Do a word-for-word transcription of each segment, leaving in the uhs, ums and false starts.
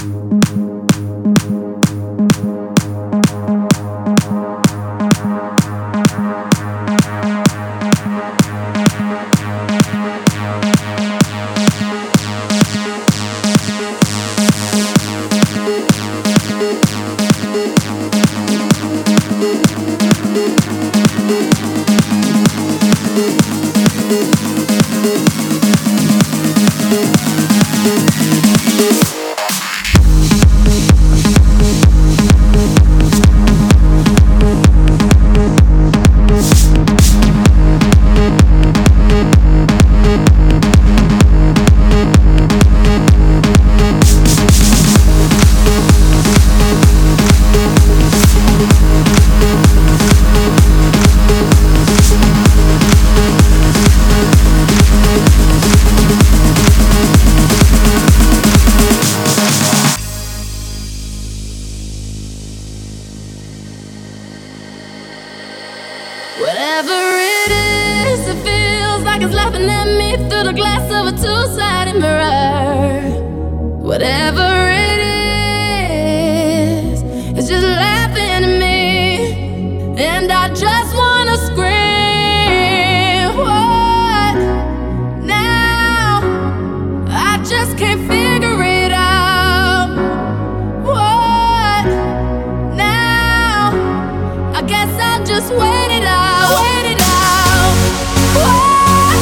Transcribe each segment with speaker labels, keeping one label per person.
Speaker 1: Whatever it is, it feels like it's laughing at me through the glass of a two-sided mirror. Whatever it is, it's just laughing at me, and I just wanna scream. What now? I just can't figure it out. What now? I guess I'll just wait it out. Wait it out. What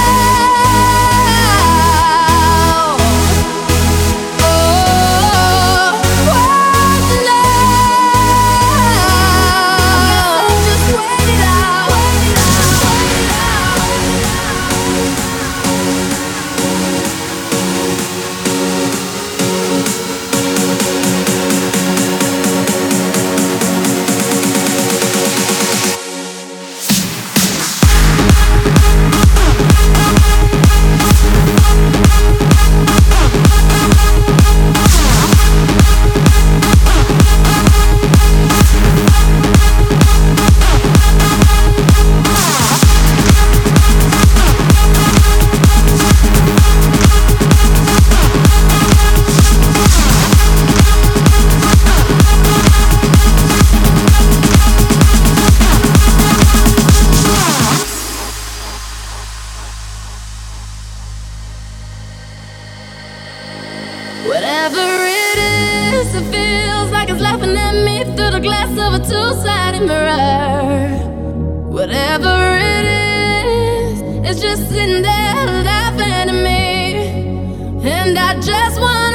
Speaker 1: now? Oh, what now? I guess I'll just wait it out. Wait it Whatever it is, it feels like it's laughing at me through the glass of a two-sided mirror. Whatever it is, it's just sitting there laughing at me, and I just want